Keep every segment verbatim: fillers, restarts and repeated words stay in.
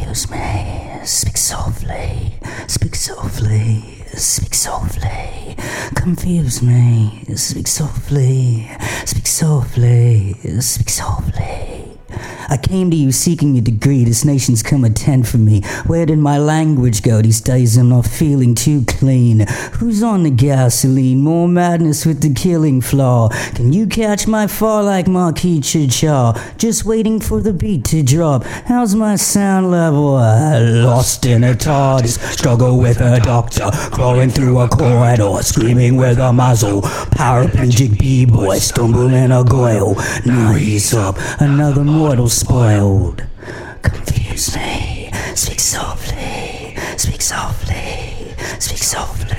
Confuse me, speak softly, speak softly, speak softly. Confuse me, speak softly, speak softly, speak softly. I came to you seeking a degree, this nation's come attend for me. Where did my language go? These days I'm not feeling too clean. Who's on the gasoline? More madness with the killing flaw. Can you catch my fall like Marquis Chichaw? Just waiting for the beat to drop. How's my sound level? I lost in a TARDIS, struggle with a doctor, crawling through a corridor, screaming with a muzzle. Paraplegic b-boy, stumble in a goyle. Now he's up, another mortal spoiled. Confuse me, speak softly, speak softly, speak softly.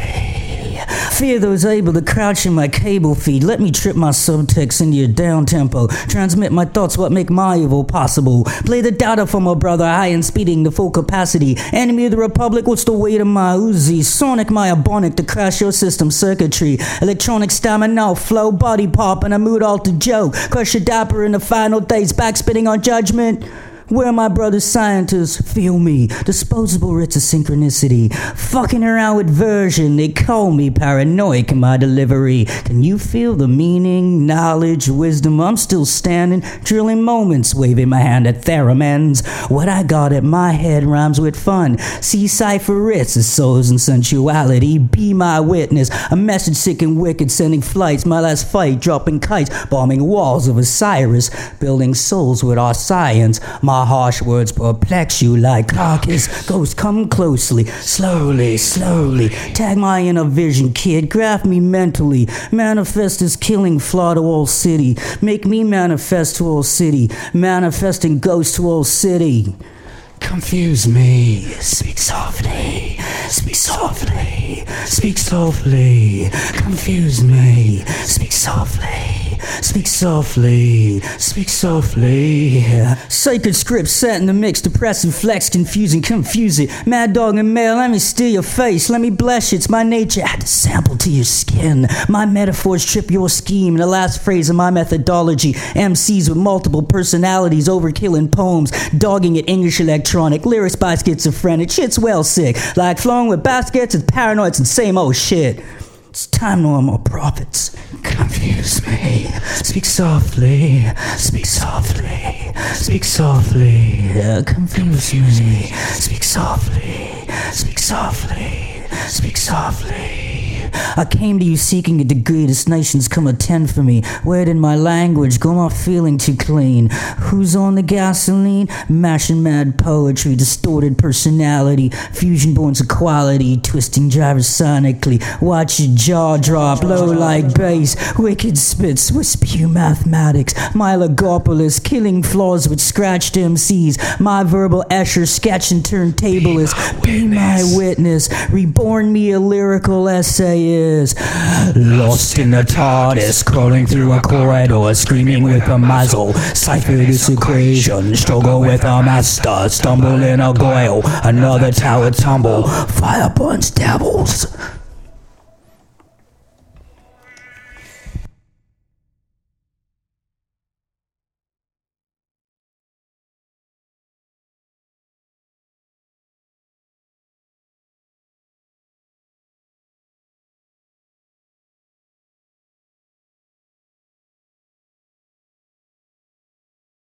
Fear those able to crouch in my cable feed. Let me trip my subtext into your down tempo. Transmit my thoughts, what make my evil possible. Play the data for my brother, high and speeding to full capacity. Enemy of the Republic, what's the weight of my Uzi? Sonic my abonic to crash your system circuitry. Electronic stamina, flow, body pop, and a mood altered joke. Crush your dapper in the final days, backspitting on judgment. Where are my brother scientists? Feel me. Disposable writs of synchronicity. Fucking around with version. They call me paranoid in my delivery. Can you feel the meaning, knowledge, wisdom? I'm still standing, drilling moments, waving my hand at theremins. What I got at my head rhymes with fun. See cipher writs of souls and sensuality. Be my witness. A message sick and wicked, sending flights. My last fight, dropping kites, bombing walls of Osiris, building souls with our science. My harsh words perplex you like carcass. Ghosts, come closely, slowly, slowly. Tag my inner vision, kid. Graph me mentally. Manifest this killing flaw to all city. Make me manifest to all city. Manifesting ghosts to all city. Confuse me, speak softly, speak softly, speak softly. Confuse me, speak softly, speak softly, speak softly. Sacred script set in the mix, depressive flex, confusing, confuse it. Mad dog and male, let me steal your face, let me bless you, it's my nature. Add a sample to your skin. My metaphors trip your scheme. The last phrase of my methodology. M Cs with multiple personalities, overkilling poems, dogging it English electronic. Lyrics by schizophrenic, shit's well sick. Like flowing with baskets and paranoids and same old shit. It's time no more prophets. Confuse me. Speak softly. Speak softly. Speak softly. Uh, confuse me. Speak softly. Speak softly. Speak softly. I came to you seeking a degree, this nation's come attend for me. Where did my language go? Not feeling too clean. Who's on the gasoline? Mashing mad poetry, distorted personality, fusion borns of quality, twisting drivers sonically. Watch your jaw drop, low like bass, wicked spits, whisper you mathematics. My Logopolis, killing flaws with scratched M Cs. My verbal Escher, sketching turntablist. Be my witness, reborn me a lyrical essay. Is lost in the TARDIS, crawling through a corridor, screaming with a muzzle. Cipher this equation, struggle with a master, stumble in a goyle, another tower tumble. Fire burns devils.